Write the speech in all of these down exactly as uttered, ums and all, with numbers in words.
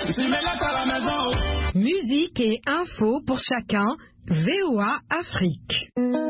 Musique et info pour chacun, V O A Afrique.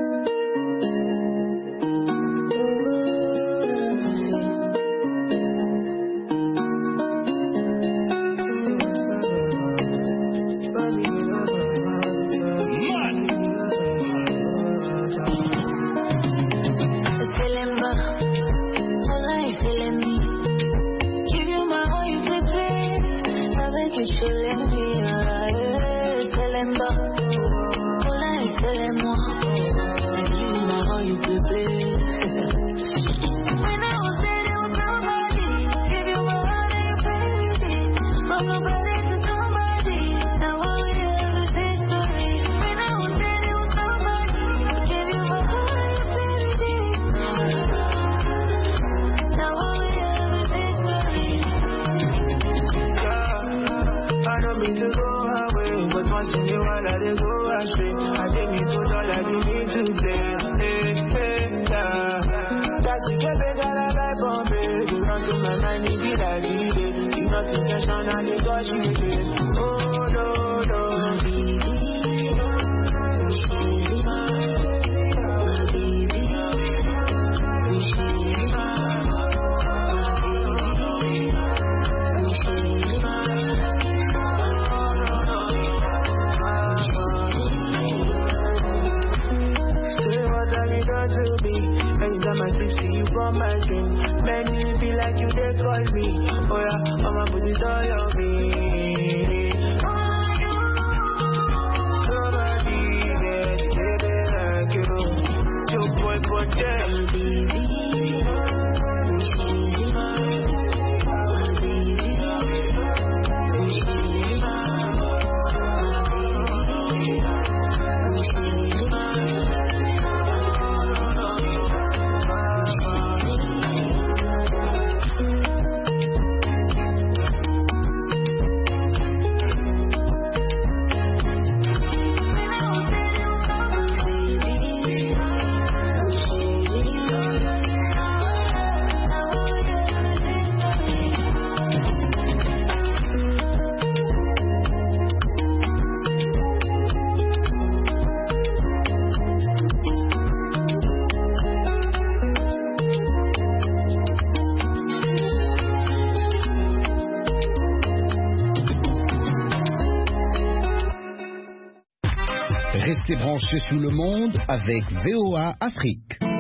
Restez branchés sur le monde avec V O A Afrique.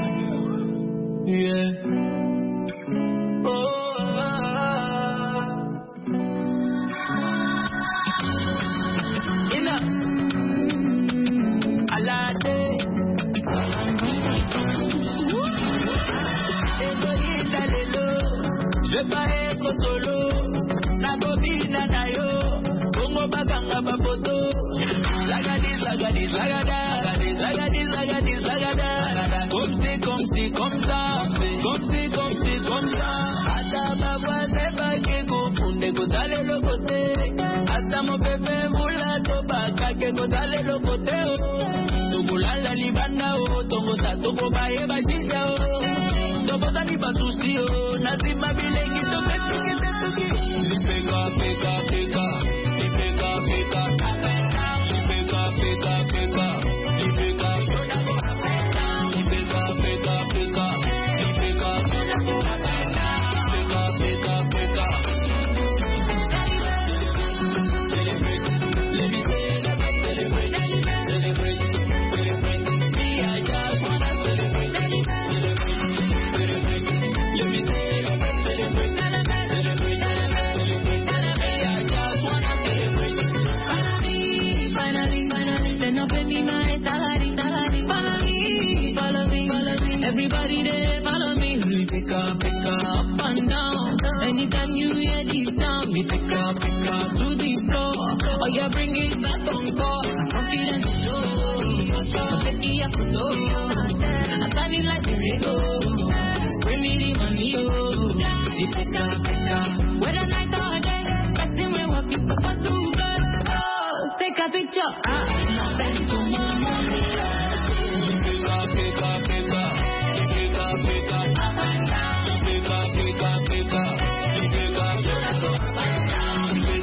Yeah. Oh, Ina. Alade. Je vais pas être solo. La bobine d'ayo. Bongo baganga bapoto. Lagadis, lagadis, lagada. Lagadis, lagadis, lagadis, lagada. Comme c'est, comme c'est, comme ça. Comme c'est, comme c'est, comme ça. Hasta babwa sepa que confunde kotale lo kote. Hasta mo pepe mula topa kake kotale lo kote. Tubulala libanda o tomo sa topo bae bashisha o. Topo sa ni basusi o. Nazima bilengi toke toke toke. Peka peka peka. Peka peka. Everybody there, follow me. We pick up, pick up, up and down. Anytime you hear this sound, we pick up, pick up to the floor. Oh, yeah, bring it back on call. Confidence show. Take it up to low. I got it like a Lego. Bring me the money, oh. We pick up, pick up. Whether night or day, best thing we walk it up to bed. Oh, take a picture. Ah, I'm not best to mama.